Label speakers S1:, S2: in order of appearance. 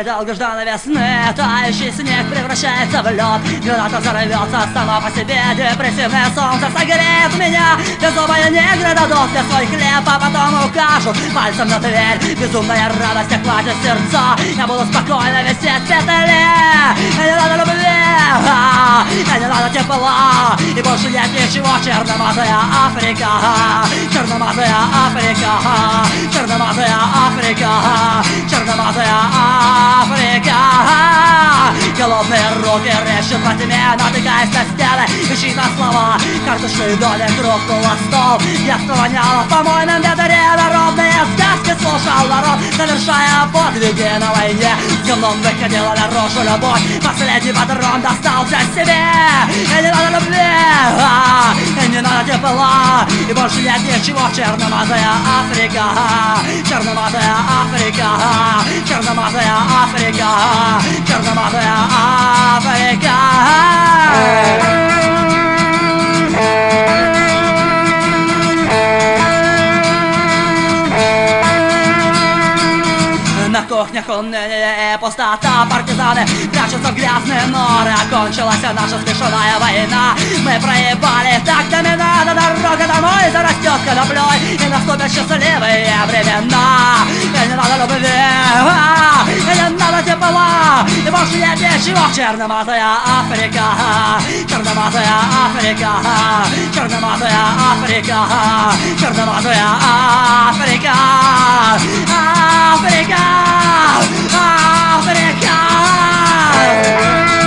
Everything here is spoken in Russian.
S1: преддверии долгожданной весны тающий снег превращается в лед. Граната взорвется сама по себе, депрессивное солнце согреет меня. Беззубые негры дадут мне свой хлеб, а потом укажут пальцем на дверь. Безумная радость охватит сердца, я буду спокойно висеть в петле. Не надо любви, не надо тепла, и больше нет ничего. Черномазая Африка, черномазая Африка, черномазая Африка, черномазая Африка. Голодные руки режут во тьме, натыкаясь на стены, ищи на слова. Карточный домик рухнула стол, детство воняло в помойном ведре. Народные сказки слушал народ, совершая подвиги на войне. В темном выходила наружу любовь, последний патрон достался себе. И не надо любви, и не надо тепла, и больше нет ничего. Черномазая Африка, черномазая Африка, черномазая Африка, черномазая Африка. На кухнях уныние и пустота, партизаны прячутся в грязные норы. Окончилась наша смешанная война, мы проебали так домина. Дорога домой зарастет коноплей, и наступят счастливые времена. И не надо любви, и не надо тепла, и больше нет ничего. Черномазая Африка, черномазая Африка, черномазая Африка, черномазая Африка, Африка, Африка.